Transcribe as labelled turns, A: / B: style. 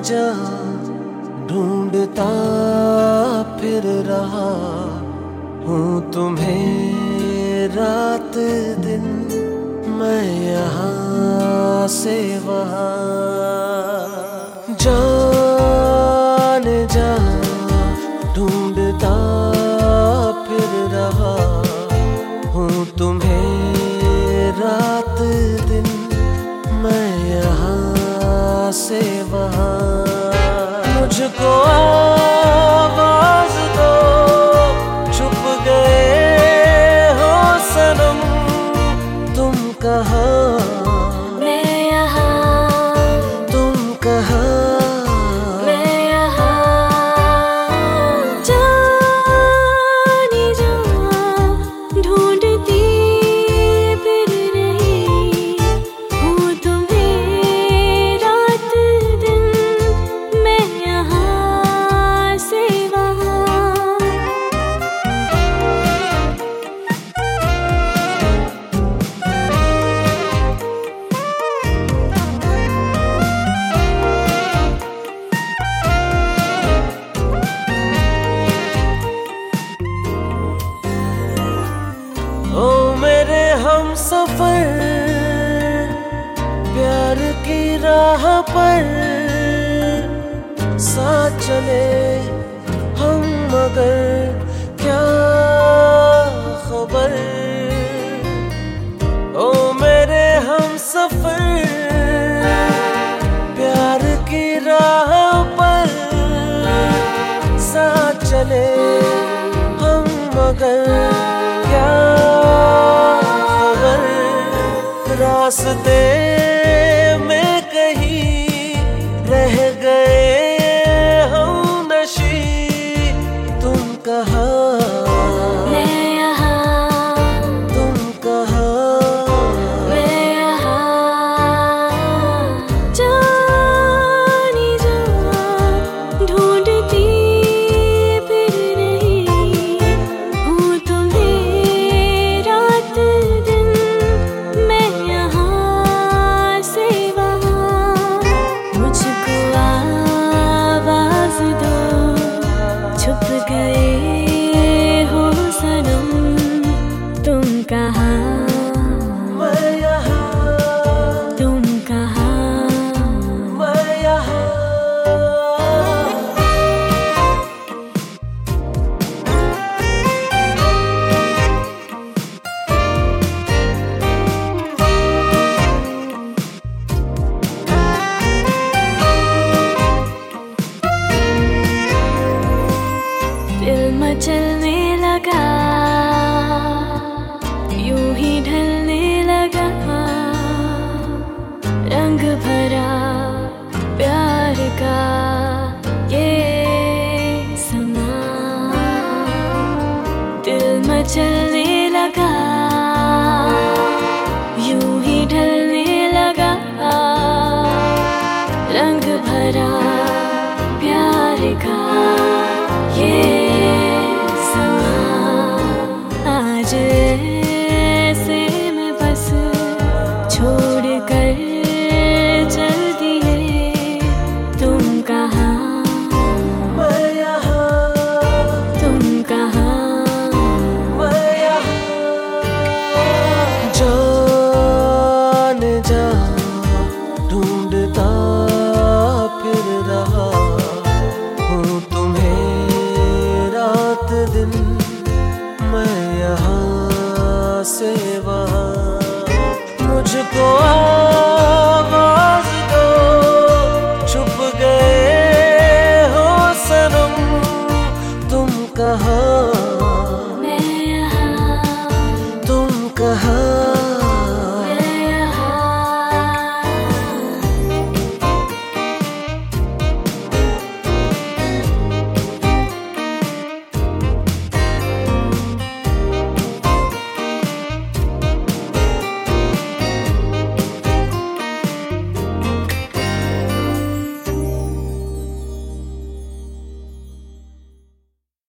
A: जा ढूंढता फिर रहा हूँ तुम्हें रात दिन, मैं यहाँ से वहाँ जाने जा ढूंढता फिर रहा हूँ तुम्हें रात दिन, मैं यहाँ से वहाँ। मुझको आवाज दो, छुप गए हो सनम, तुम कहाँ
B: मैं यहाँ,
A: तुम कहाँ
B: मैं यहाँ। जाने जा ढूंढती फिर रही हूँ तुम्हें रात दिन, मैं यहाँ से वहाँ।
A: ओ मेरे हम सफर, प्यार की राह पर साथ चले हम, मगर क्या खबर। ओ मेरे हम सफर, प्यार की राह पर साथ चले हम, मगर क्या खबर। रास्ते में कहीं रह गए हम नशी, तुम कहाँ
B: मैं यहाँ,
A: तुम कहाँ
B: मैं यहाँ। जाने जा ढूंढती फिर रही हूँ तुम्हें रात दिन, मैं यहाँ से वहाँ। मुझको आवाज दो, छुप गए हो सनम, तुम कहाँ
A: मैं यहाँ,
B: तुम कहाँ।
A: मैं यहाँ।
B: दिल मचलने लगा, यूं ही ढलने लगा, रंग भरा प्यार का ये समा। दिल मचलने लगा, यूं ही ढलने लगा, रंग भरा प्यार का ये समा। आज ऐसे में बस छोड़ कर चल दिए, तुम कहाँ
A: मैं यहाँ,
B: तुम कहाँ।
A: मैं यहाँ। जाने जा ढूंढता फिर रहा हूँ तुम्हें रात दिन, मैं यहाँ से वहाँ। मुझको